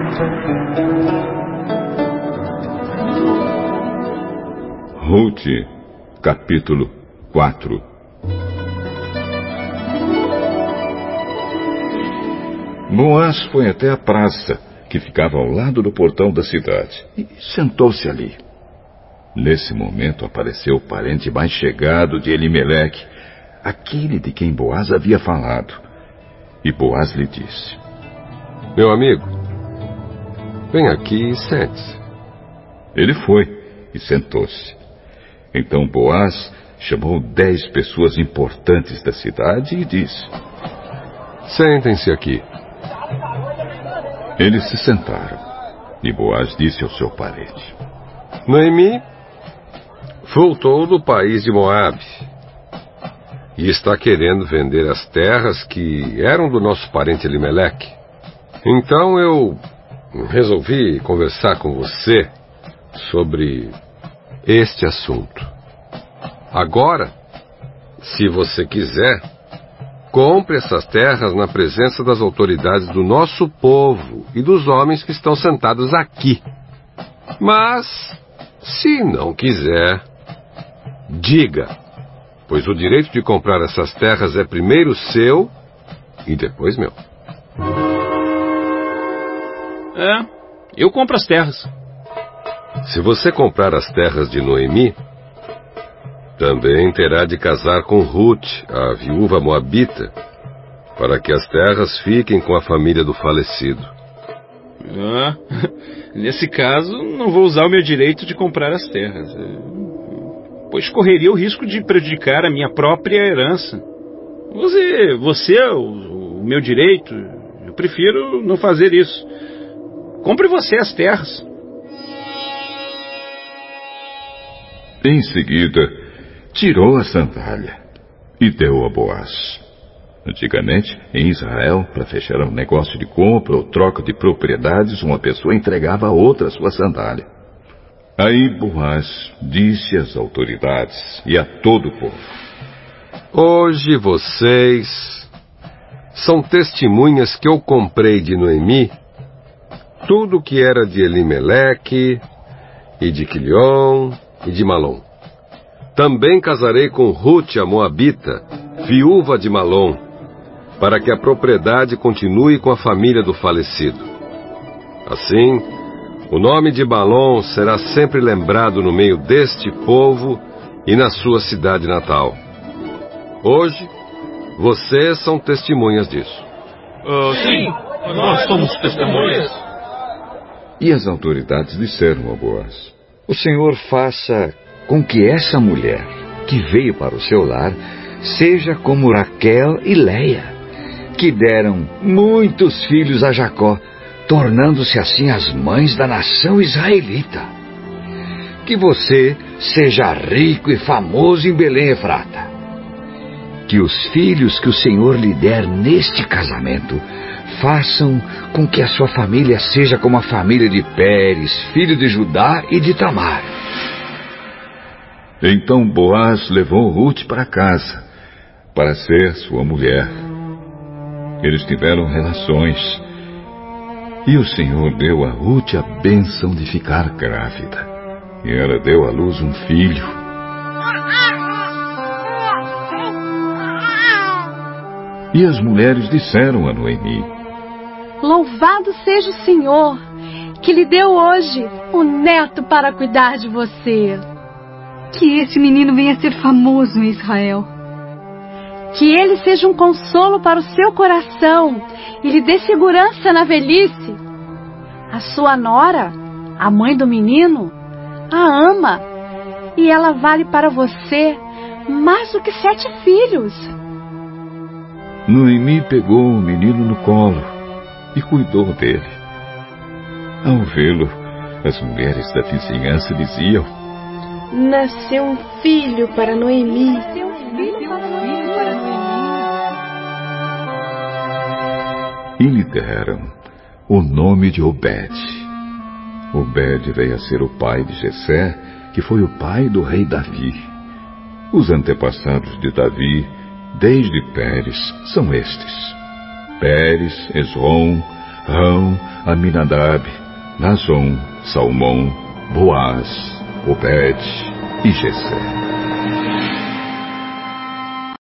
Ruth, capítulo 4. Boaz foi até a praça, que ficava ao lado do portão da cidade, e sentou-se ali. Nesse momento apareceu o parente mais chegado de Elimeleque, aquele de quem Boaz havia falado. E Boaz lhe disse: Meu amigo, vem aqui e sente-se. Ele foi e sentou-se. Então Boaz chamou 10 pessoas importantes da cidade e disse: Sentem-se aqui. Eles se sentaram. E Boaz disse ao seu parente: Noemi voltou do país de Moabe e está querendo vender as terras que eram do nosso parente Elimeleque. Então eu resolvi conversar com você sobre este assunto. Agora, se você quiser, compre essas terras na presença das autoridades do nosso povo e dos homens que estão sentados aqui. Mas, se não quiser, diga, pois o direito de comprar essas terras é primeiro seu e depois meu. Eu compro as terras. Se você comprar as terras de Noemi, também terá de casar com Ruth, a viúva moabita, para que as terras fiquem com a família do falecido. Nesse caso, não vou usar o meu direito de comprar as terras, pois correria o risco de prejudicar a minha própria herança. Você o meu direito, eu prefiro não fazer isso. Compre você as terras. Em seguida, tirou a sandália e deu a Boaz. Antigamente, em Israel, para fechar um negócio de compra ou troca de propriedades, uma pessoa entregava a outra sua sandália. Aí Boaz disse às autoridades e a todo o povo: Hoje vocês são testemunhas que eu comprei de Noemi tudo que era de Elimeleque e de Quilion e de Malom. Também casarei com Ruth, a moabita, viúva de Malom, para que a propriedade continue com a família do falecido. Assim, o nome de Malom será sempre lembrado no meio deste povo e na sua cidade natal. Hoje, vocês são testemunhas disso. Sim, nós somos testemunhas. E as autoridades disseram a Boaz: O Senhor faça com que essa mulher, que veio para o seu lar, seja como Raquel e Leia, que deram muitos filhos a Jacó, tornando-se assim as mães da nação israelita. Que você seja rico e famoso em Belém Efrata. Que os filhos que o Senhor lhe der neste casamento façam com que a sua família seja como a família de Pérez, filho de Judá e de Tamar. Então Boaz levou Ruth para casa, para ser sua mulher. Eles tiveram relações, e o Senhor deu a Ruth a bênção de ficar grávida. E ela deu à luz um filho. E as mulheres disseram a Noemi: Louvado seja o Senhor, que lhe deu hoje um neto para cuidar de você. Que esse menino venha a ser famoso em Israel. Que ele seja um consolo para o seu coração e lhe dê segurança na velhice. A sua nora, a mãe do menino, a ama, e ela vale para você mais do que 7 filhos. Noemi pegou o menino no colo e cuidou dele. Ao vê-lo, as mulheres da vizinhança diziam: Nasceu um filho para Noemi. E lhe deram o nome de Obed. Obed veio a ser o pai de Jessé, que foi o pai do rei Davi. Os antepassados de Davi, desde Pérez, são estes: Pérez, Esrom, Rão, Aminadab, Nazon, Salmão, Boaz, Obed e Jessé.